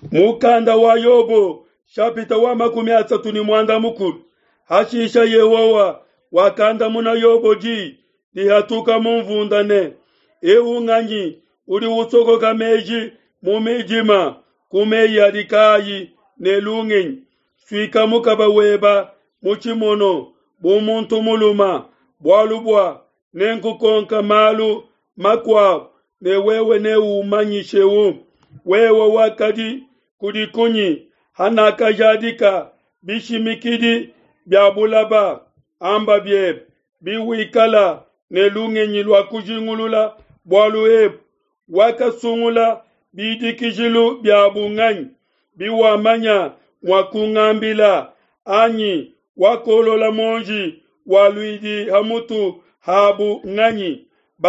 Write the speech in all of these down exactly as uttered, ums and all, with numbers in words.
Mukanda wa Yobo shapita wa makumi atatu ni mwanda mukulu. Hashisha Yehowa wakanda muna Yobo ji lihatuka mumvundane. Ewu nganyi uli utoko kameji mumijima kumeya likayi nelungenyi. Swika mukaba weba muchimono bumuntu muluma bwalubwa nenkukonka malu makwa ne wewe ne umanyishewu wewe wakadi kudikunyi hanaka jadika bishimikidi byabulaba amba byeb biwikala nelungenyi lwa kujingulula bwalueb wakasungula bidikijilu byabunganyi biwamanya mwakungambila anyi wakolola monji waluidi hamutu habu nganyi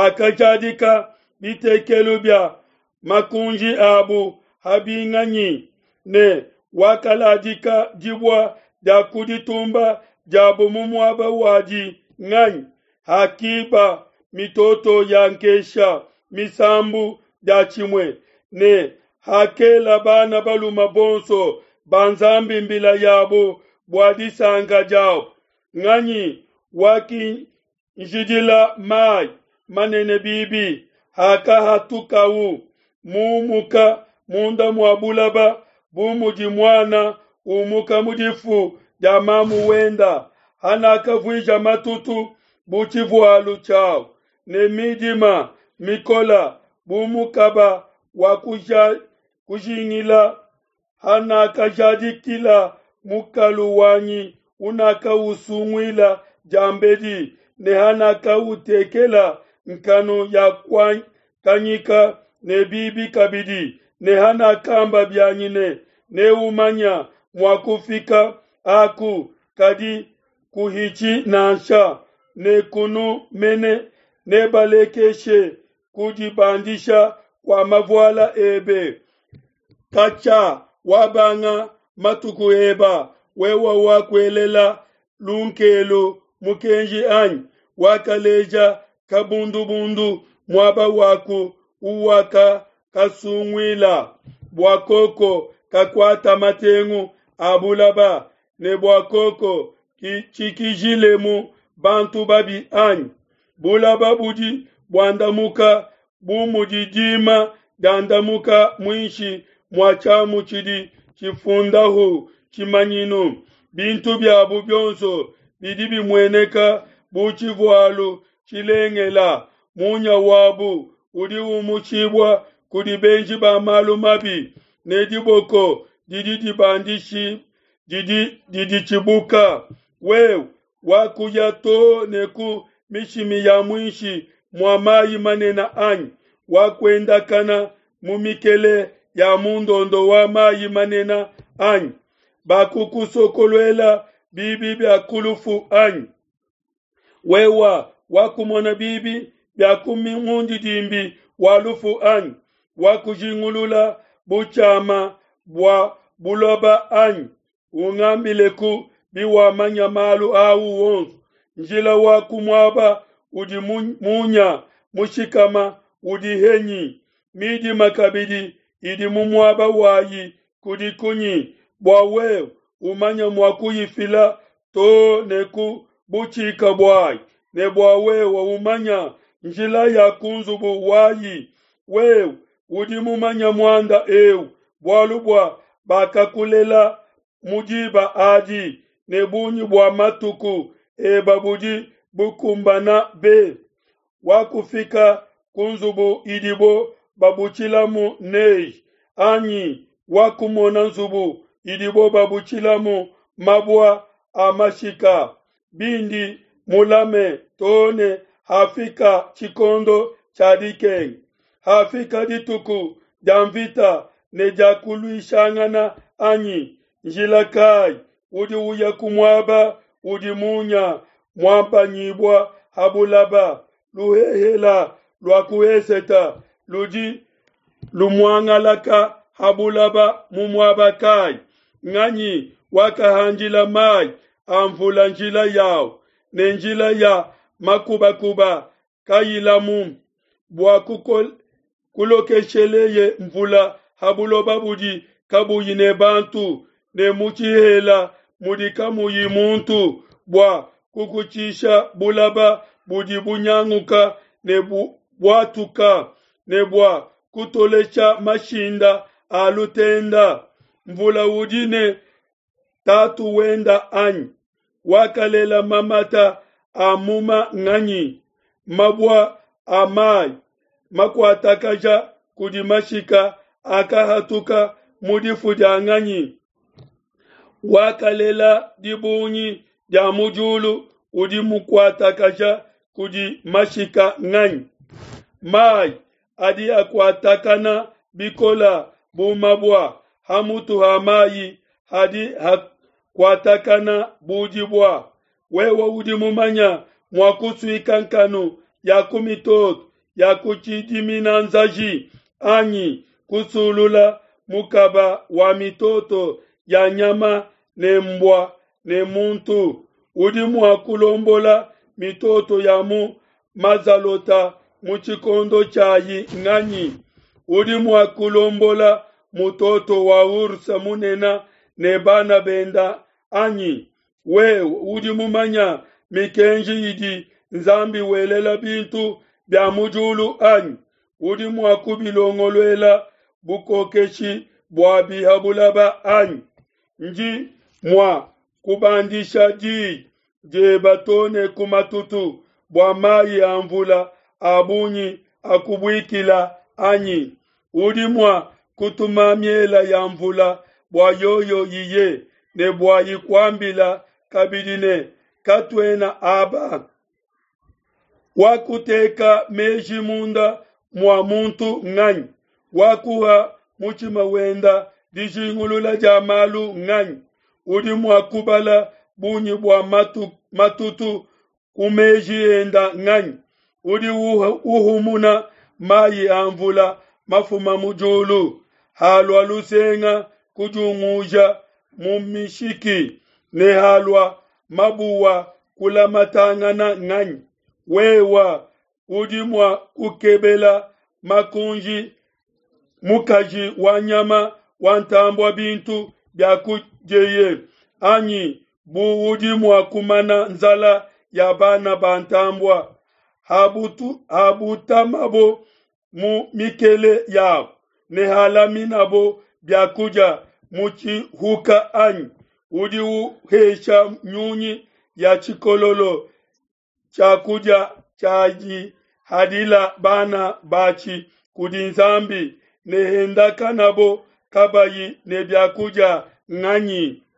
bakajadika bitekelu bya makunji abu habi nganyi ne wakaladika jibwa jakuditumba jabu mumwaba waji nganyi hakiba mitoto yankesha misambu jachimwe ne hakela bana baluma bonso banzambi mbila yabo bwadisanga jao nganyi waki njidila mai manene bibi haka hatukawu mumuka munda mwabulaba bumuji mwana umuka mudifu jamamu wenda hanaka vuija matutu buchivualu chao ne midima mikola bumukaba wakuja kujingila hanaka jadikila mukalu wanyi unaka usungwila jambedi ne hanaka utekela nkano ya kwa kanyika ne bibi kabidi ne hanaka amba byanyine ne umanya mwakufika aku kadi kuhichi nansha ne kunu mene ne balekeshe kujibandisha kwa mavwala ebe kacha wabanga matuku eba wewa wakwelela lunkelu mukenji anyi wakaleja kabundu bundu mwaba waku uwaka kasungwila bwakoko kakwata matengu abulaba ne bwakoko chikijilemu bantu babi anyi bulaba budi bwandamuka bumudidima dandamuka mwinshi mwachamu chidi chifundahu chimanyinu bintu byabu byonso bidibi mweneka buchivualu chilengela munya wabu udi umuchibwa kudi benji ba malu mabi nediboko didi dibandishi didi didi chibuka wew wakuya to neku mishimi ya mwinshi mwamayi manena anyi wakwenda kana mumikele ya mundondo wa mayi manena anyi bakukusokolwela bibi bya kulufu anyi wewa wakumona bibi bya kumingundi dimbi walufu anyi wakujingulula buchama bwa buloba anyi ungambileku biwa manyamalu au wonsu njila wakumwaba udi munya mushikama udi henyi midi makabidi idi mumwaba wayi kudi kunyi bwawe umanya mwakuyifila to neku buchika bwai ne bwawe wa umanya njila ya kunzubu wayi wew udi mumanya mwanda ew bwalubwa bakakulela mujiba adi ne bunyi bwa matuku e babudi bukumbana be wakufika kunzubu idibo babuchilamu nei anyi wakumona nzubu idibo babuchilamu mabwa amashika bindi mulame tone hafika chikondo chadikeng hafika dituku jamvita nejakuluishangana anyi njilakai udi uya kumwaba udi munya mwamba nyibwa habulaba luhehela lwakueseta luji lumwangalaka habulaba mumwaba kai nganyi wakahanjila mai amvula njila yao ne njila ya makuba kuba kayilamu bwa kulokesheleye mvula habuloba budi kabuyi ne bantu ne muchihela mudika muyi muntu bwa kukuchisha bulaba budi bunyanguka ne bu, bwatuka ne bwa kutolecha mashinda alutenda mvula udine tatu wenda anyi wakalela mamata amuma ng'anyi mabwa amai makwatakaja kudimashika akahatuka mudifu ja ng'anyi wakalela dibunyi ja mujulu udimukwatakaja kudimashika ng'anyi mai adi akwatakana bikola bumabwa hamutu hamayi hadi hakwatakana bujibwa wewa udimumanya mwakusui kankanu ya kumitot ya kuchidimina nzaji anyi kusulula mukaba wa mitoto ya nyama ne mbwa ne muntu udimu akulombola mitoto ya mu mazalota muchikondo chayi ng'anyi udimu akulombola mutoto wa ursa munena ne bana benda anyi we udimumanya mikenji idi nzambi welela bintu bya mujulu anyi udimu akubilongolwela bukokeshi bwa bihabulaba anyi nji mwa kubandisha ji je batone kumatutu bwa mayi amvula abunyi akubwikila anyi udimwa kutuma miela ya mvula bwa yoyo yiye ne bwa yikwambila kabidine katwena aba wakuteka meji munda mwa muntu ng'anyi wakuha muchima wenda dijingulula jamalu ng'anyi udi mwa kubala bunyi bwa matu, matutu kumeji enda ng'anyi udi uhumuna mayi amvula mafuma mujulu halwa lusenga kujunguja mumishiki ne halwa mabuwa kula matangana ng'anyi wewa udimwa kukebela makunji mukaji wanyama wantambwa bintu bya kujeye anyi bu udimwa kumana nzala ya bana bantambwa habutu habutamabo mu mikele yao ne halaminabo bya kuja muchi huka anyi udi uhesha nyunyi ya chikololo chakuja chaji hadila bana bachi kudinzambi nehenda kanabo kabayi ne byakuja ng'anyi